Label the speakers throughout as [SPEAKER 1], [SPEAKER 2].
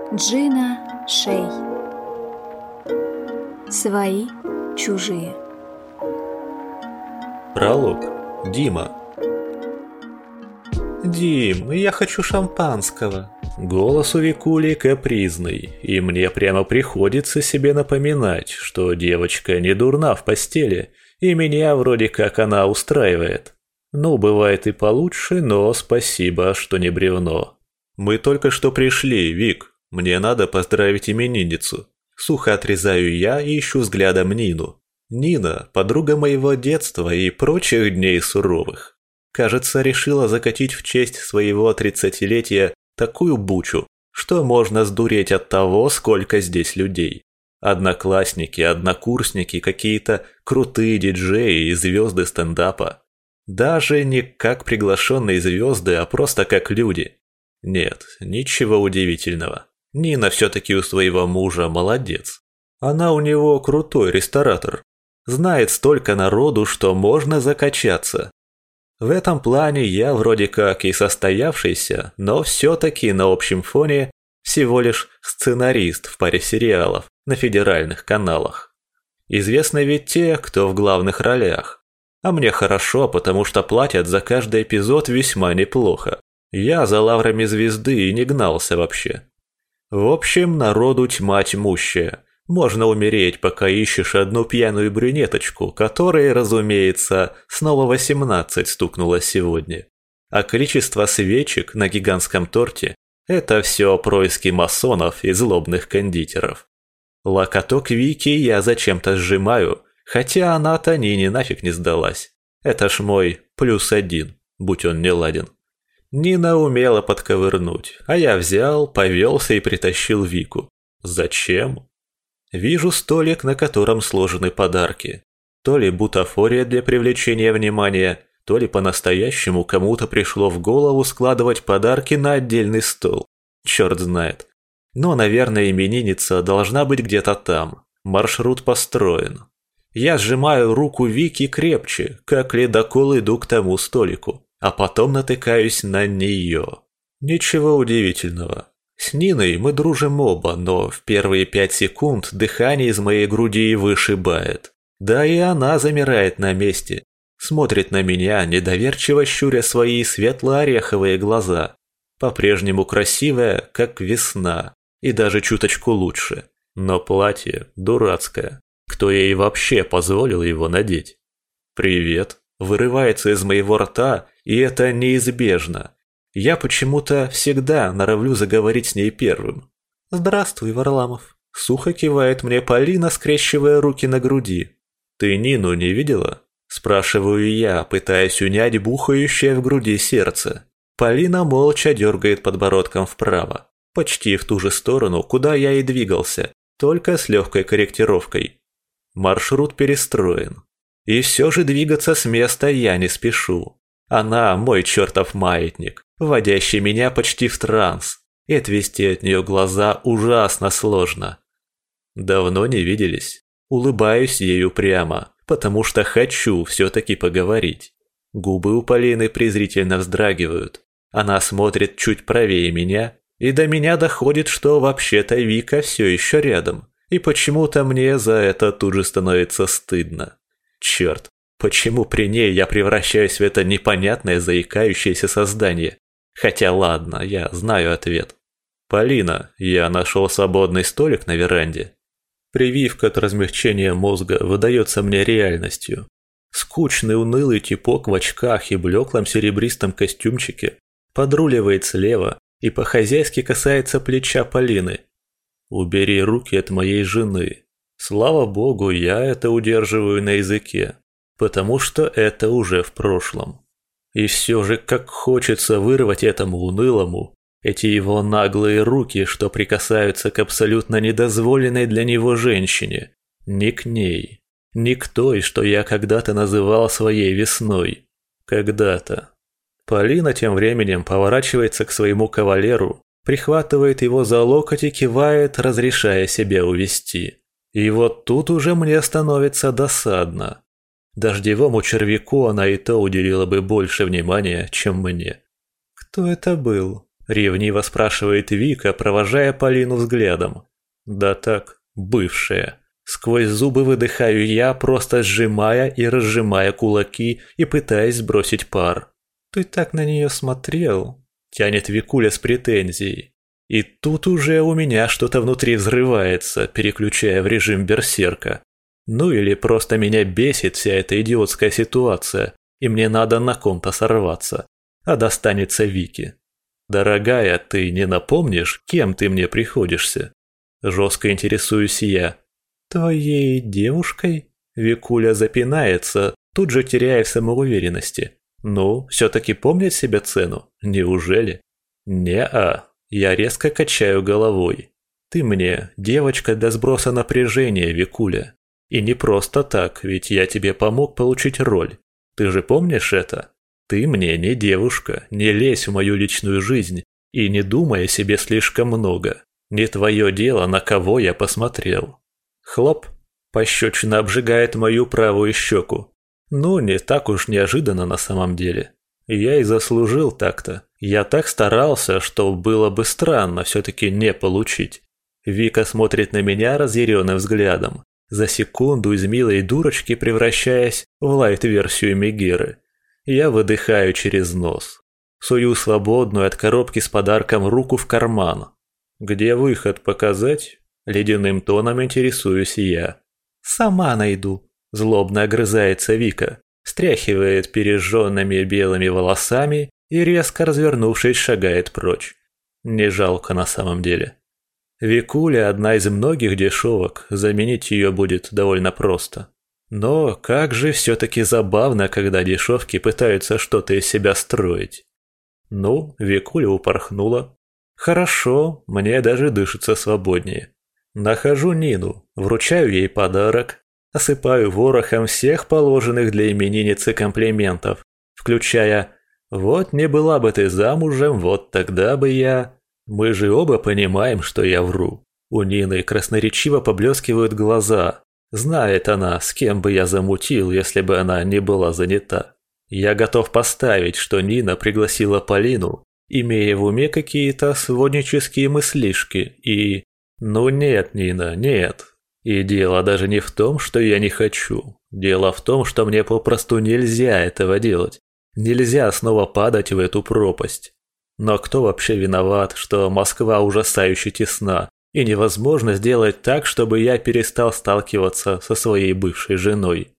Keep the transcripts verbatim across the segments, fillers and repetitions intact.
[SPEAKER 1] Джина Шей. Свои, чужие.
[SPEAKER 2] Пролог. Дима. «Дим, я хочу шампанского». Голос у Викули капризный, и мне прямо приходится себе напоминать, что девочка не дурна в постели, и меня вроде как она устраивает. Ну, бывает и получше, но спасибо, что не бревно. «Мы только что пришли, Вик. Мне надо поздравить именинницу». Сухо отрезаю я и ищу взглядом Нину. Нина – подруга моего детства и прочих дней суровых. Кажется, решила закатить в честь своего тридцатилетия такую бучу, что можно сдуреть от того, сколько здесь людей. Одноклассники, однокурсники, какие-то крутые диджеи и звезды стендапа. Даже не как приглашенные звезды, а просто как люди. Нет, ничего удивительного. Нина все-таки у своего мужа молодец. Она у него крутой ресторатор. Знает столько народу, что можно закачаться. В этом плане я вроде как и состоявшийся, но все-таки на общем фоне всего лишь сценарист в паре сериалов на федеральных каналах. Известны ведь те, кто в главных ролях. А мне хорошо, потому что платят за каждый эпизод весьма неплохо. Я за лаврами звезды и не гнался вообще. В общем, народу тьма тьмущая. Можно умереть, пока ищешь одну пьяную брюнеточку, которой, разумеется, снова восемнадцать стукнуло сегодня. А количество свечек на гигантском торте – это все происки масонов и злобных кондитеров. Локоток Вики я зачем-то сжимаю, хотя она-то Нине нафиг не сдалась. Это ж мой плюс один, будь он не ладен. Нина умела подковырнуть, а я взял, повелся и притащил Вику. Зачем? Вижу столик, на котором сложены подарки. То ли бутафория для привлечения внимания, то ли по-настоящему кому-то пришло в голову складывать подарки на отдельный стол. Черт знает. Но, наверное, именинница должна быть где-то там. Маршрут построен. Я сжимаю руку Вики крепче, как ледокол иду к тому столику, а потом натыкаюсь на нее. Ничего удивительного. С Ниной мы дружим оба, но в первые пять секунд дыхание из моей груди вышибает. Да и она замирает на месте. Смотрит на меня, недоверчиво щуря свои светло-ореховые глаза. По-прежнему красивая, как весна, и даже чуточку лучше. Но платье дурацкое. Кто ей вообще позволил его надеть? «Привет», вырывается из моего рта, и это неизбежно. Я почему-то всегда норовлю заговорить с ней первым. «Здравствуй, Варламов», — сухо кивает мне Полина, скрещивая руки на груди. «Ты Нину не видела?» — спрашиваю я, пытаясь унять бухающее в груди сердце. Полина молча дергает подбородком вправо, почти в ту же сторону, куда я и двигался, только с легкой корректировкой. Маршрут перестроен. И все же двигаться с места я не спешу. Она мой чертов маятник, вводящий меня почти в транс, и отвести от нее глаза ужасно сложно. Давно не виделись. Улыбаюсь ею прямо, потому что хочу все-таки поговорить. Губы у Полины презрительно вздрагивают. Она смотрит чуть правее меня, и до меня доходит, что вообще-то Вика все еще рядом, и почему-то мне за это тут же становится стыдно. Черт. Почему при ней я превращаюсь в это непонятное заикающееся создание? Хотя ладно, я знаю ответ. «Полина, я нашел свободный столик на веранде». Прививка от размягчения мозга выдается мне реальностью. Скучный унылый типок в очках и блеклом серебристом костюмчике подруливает слева и по-хозяйски касается плеча Полины. «Убери руки от моей жены». Слава богу, я это удерживаю на языке. Потому что это уже в прошлом. И все же как хочется вырвать этому унылому эти его наглые руки, что прикасаются к абсолютно недозволенной для него женщине. Не к ней. Не к той, что я когда-то называл своей весной. Когда-то. Полина тем временем поворачивается к своему кавалеру, прихватывает его за локоть и кивает, разрешая себя увести. И вот тут уже мне становится досадно. Дождевому червяку она и то уделила бы больше внимания, чем мне. «Кто это был?» Ревниво спрашивает Вика, провожая Полину взглядом. Да так, бывшая. Сквозь зубы выдыхаю я, просто сжимая и разжимая кулаки и пытаясь сбросить пар. «Ты так на нее смотрел», — тянет Викуля с претензией. И тут уже у меня что-то внутри взрывается, переключая в режим берсерка. Ну или просто меня бесит вся эта идиотская ситуация, и мне надо на ком-то сорваться, а достанется Вике. «Дорогая, ты не напомнишь, кем ты мне приходишься?» Жестко интересуюсь я. «Твоей девушкой?» Викуля запинается, тут же теряя в самоуверенности. «Ну, все-таки помнит себе цену? Неужели?» «Не-а». Я резко качаю головой. «Ты мне девочка для сброса напряжения, Викуля. И не просто так, ведь я тебе помог получить роль. Ты же помнишь это? Ты мне не девушка, не лезь в мою личную жизнь и не думай о себе слишком много. Не твое дело, на кого я посмотрел». Хлоп, пощечина обжигает мою правую щеку. Ну, не так уж неожиданно на самом деле. Я и заслужил так-то. Я так старался, что было бы странно все-таки не получить. Вика смотрит на меня разъяренным взглядом, за секунду из милой дурочки превращаясь в лайт-версию Мегеры. Я выдыхаю через нос. Сую свободную от коробки с подарком руку в карман. «Где выход показать?» Ледяным тоном интересуюсь я. «Сама найду», – злобно огрызается Вика, стряхивает пережженными белыми волосами и, резко развернувшись, шагает прочь. Не жалко на самом деле. Викуля – одна из многих дешевок, заменить ее будет довольно просто. Но как же все-таки забавно, когда дешевки пытаются что-то из себя строить. Ну, Викуля упорхнула. Хорошо, мне даже дышится свободнее. Нахожу Нину, вручаю ей подарок, осыпаю ворохом всех положенных для именинницы комплиментов, включая «Вот не была бы ты замужем, вот тогда бы я...» Мы же оба понимаем, что я вру. У Нины красноречиво поблескивают глаза. Знает она, с кем бы я замутил, если бы она не была занята. Я готов поставить, что Нина пригласила Полину, имея в уме какие-то своднические мыслишки, и... Ну нет, Нина, нет. И дело даже не в том, что я не хочу. Дело в том, что мне попросту нельзя этого делать. Нельзя снова падать в эту пропасть. Но кто вообще виноват, что Москва ужасающе тесна, и невозможно сделать так, чтобы я перестал сталкиваться со своей бывшей женой?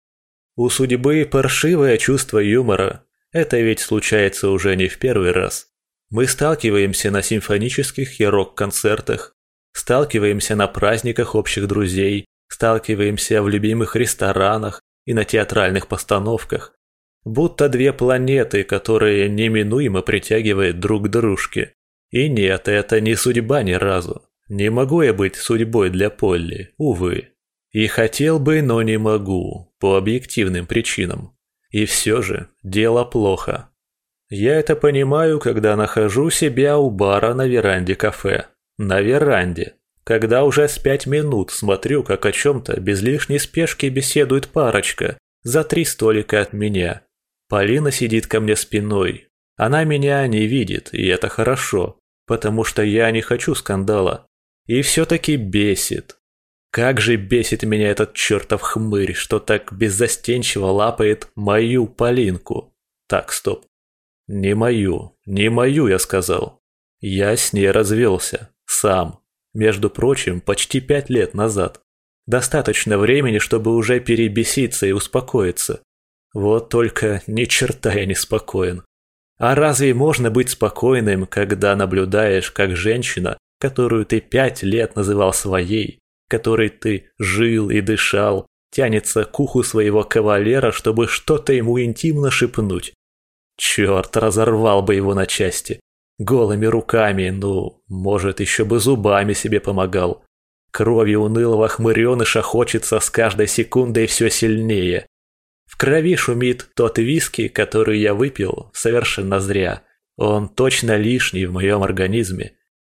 [SPEAKER 2] У судьбы паршивое чувство юмора. Это ведь случается уже не в первый раз. Мы сталкиваемся на симфонических и рок-концертах, сталкиваемся на праздниках общих друзей, сталкиваемся в любимых ресторанах и на театральных постановках. Будто две планеты, которые неминуемо притягивают друг к дружке. И нет, это не судьба ни разу. Не могу я быть судьбой для Полли, увы. И хотел бы, но не могу, по объективным причинам. И все же, дело плохо. Я это понимаю, когда нахожу себя у бара на веранде кафе. На веранде. Когда уже с пять минут смотрю, как о чем-то без лишней спешки беседует парочка за три столика от меня. Полина сидит ко мне спиной. Она меня не видит, и это хорошо, потому что я не хочу скандала. И все-таки бесит. Как же бесит меня этот чертов хмырь, что так беззастенчиво лапает мою Полинку. Так, стоп. Не мою, не мою, я сказал. Я с ней развелся. Сам. Между прочим, почти пять лет назад. Достаточно времени, чтобы уже перебеситься и успокоиться. Вот только ни черта я не спокоен. А разве можно быть спокойным, когда наблюдаешь, как женщина, которую ты пять лет называл своей, которой ты жил и дышал, тянется к уху своего кавалера, чтобы что-то ему интимно шепнуть? Черт, разорвал бы его на части. Голыми руками, ну, может, еще бы зубами себе помогал. Кровью унылого хмыреныша хочется с каждой секундой все сильнее. В крови шумит тот виски, который я выпил совершенно зря. Он точно лишний в моем организме.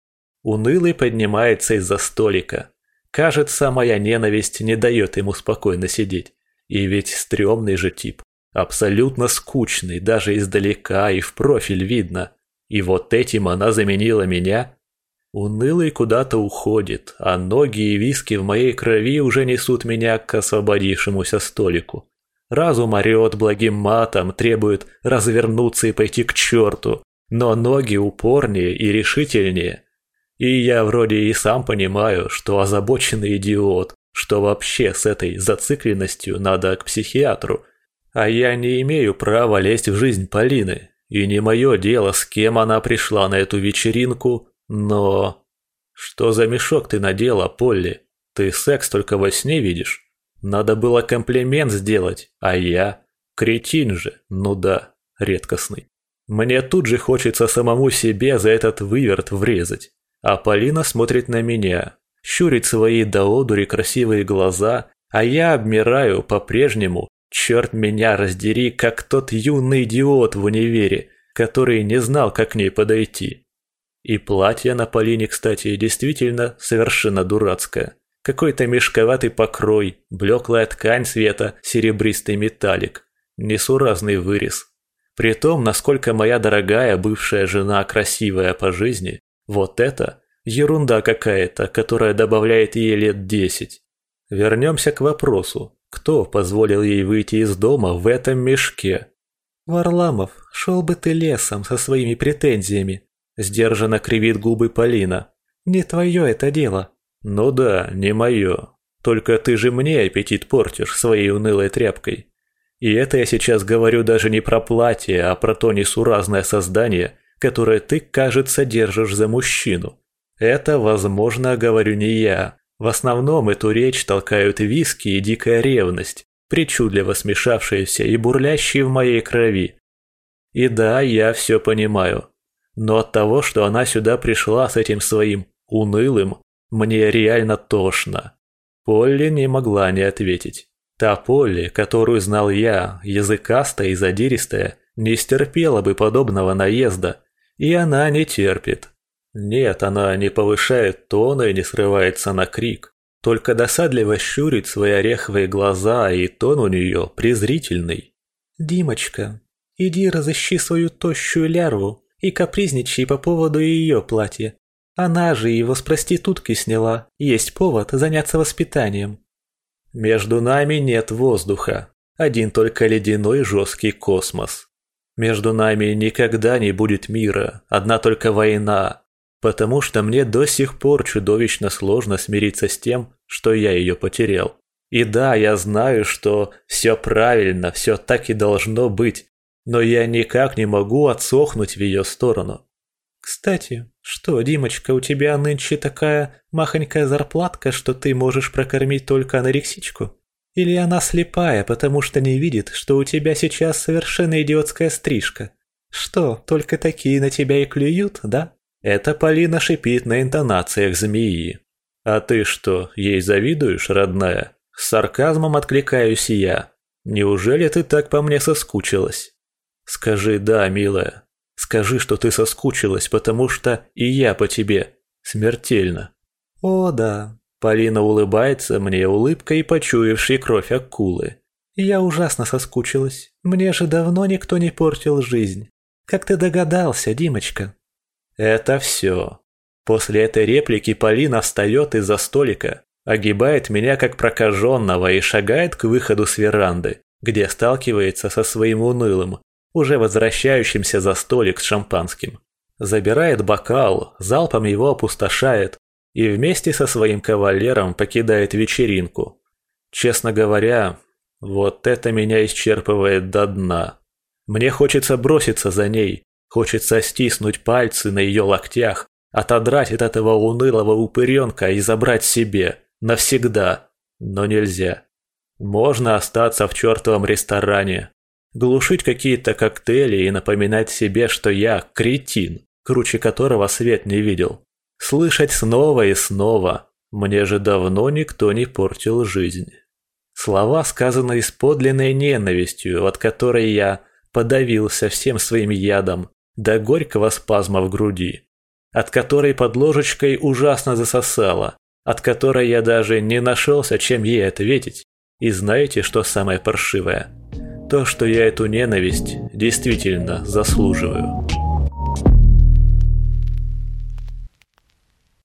[SPEAKER 2] Унылый поднимается из-за столика. Кажется, моя ненависть не дает ему спокойно сидеть. И ведь стрёмный же тип. Абсолютно скучный, даже издалека и в профиль видно. И вот этим она заменила меня? Унылый куда-то уходит, а ноги и виски в моей крови уже несут меня к освободившемуся столику. Разум орёт благим матом, требует развернуться и пойти к черту, но ноги упорнее и решительнее. И я вроде и сам понимаю, что озабоченный идиот, что вообще с этой зацикленностью надо к психиатру, а я не имею права лезть в жизнь Полины, и не мое дело, с кем она пришла на эту вечеринку, но... Что за мешок ты надела, Полли? Ты секс только во сне видишь? Надо было комплимент сделать, а я... Кретин же, ну да, редкостный. Мне тут же хочется самому себе за этот выверт врезать. А Полина смотрит на меня, щурит свои до одури красивые глаза, а я обмираю по-прежнему, черт меня раздери, как тот юный идиот в универе, который не знал, как к ней подойти. И платье на Полине, кстати, действительно совершенно дурацкое. Какой-то мешковатый покрой, блеклая ткань цвета серебристый металлик, несуразный вырез. Притом, насколько моя дорогая бывшая жена красивая по жизни, вот это ерунда какая-то, которая добавляет ей лет десять. Вернемся к вопросу, кто позволил ей выйти из дома в этом мешке? «Варламов, шел бы ты лесом со своими претензиями», – сдержанно кривит губы Полина. «Не твое это дело». «Ну да, не мое. Только ты же мне аппетит портишь своей унылой тряпкой. И это я сейчас говорю даже не про платье, а про то несуразное создание, которое ты, кажется, держишь за мужчину. Это, возможно, говорю не я. В основном эту речь толкают виски и дикая ревность, причудливо смешавшиеся и бурлящие в моей крови. И да, я все понимаю. Но от того, что она сюда пришла с этим своим унылым, мне реально тошно». Полли не могла не ответить. Та Полли, которую знал я, языкастая и задиристая, не стерпела бы подобного наезда. И она не терпит. Нет, она не повышает тона и не срывается на крик. Только досадливо щурит свои ореховые глаза, и тон у нее презрительный. «Димочка, иди разыщи свою тощую лярву и капризничай по поводу ее платья. Она же его с проститутки сняла, есть повод заняться воспитанием». Между нами нет воздуха, один только ледяной жесткий космос. Между нами никогда не будет мира, одна только война, потому что мне до сих пор чудовищно сложно смириться с тем, что я ее потерял. И да, я знаю, что все правильно, все так и должно быть, но я никак не могу отсохнуть в ее сторону. «Кстати, что, Димочка, у тебя нынче такая махонькая зарплатка, что ты можешь прокормить только анорексичку? Или она слепая, потому что не видит, что у тебя сейчас совершенно идиотская стрижка? Что, только такие на тебя и клюют, да?» Это Полина шипит на интонациях змеи. «А ты что, ей завидуешь, родная?» С сарказмом откликаюсь я. «Неужели ты так по мне соскучилась?» «Скажи «да», милая. Скажи, что ты соскучилась, потому что и я по тебе. Смертельно». «О, да». Полина улыбается мне улыбкой, почуявшей кровь акулы. «Я ужасно соскучилась. Мне же давно никто не портил жизнь. Как ты догадался, Димочка?» Это все. После этой реплики Полина встает из-за столика, огибает меня как прокаженного и шагает к выходу с веранды, где сталкивается со своим унылым, уже возвращающимся за столик с шампанским. Забирает бокал, залпом его опустошает и вместе со своим кавалером покидает вечеринку. Честно говоря, вот это меня исчерпывает до дна. Мне хочется броситься за ней, хочется стиснуть пальцы на ее локтях, отодрать от этого унылого упыренка и забрать себе, навсегда, но нельзя. Можно остаться в чертовом ресторане, глушить какие-то коктейли и напоминать себе, что я кретин, круче которого свет не видел. Слышать снова и снова: «Мне же давно никто не портил жизнь». Слова сказаны с подлинной ненавистью, от которой я подавился всем своим ядом до горького спазма в груди, от которой под ложечкой ужасно засосало, от которой я даже не нашелся, чем ей ответить. И знаете, что самое паршивое? То, что я эту ненависть действительно заслуживаю.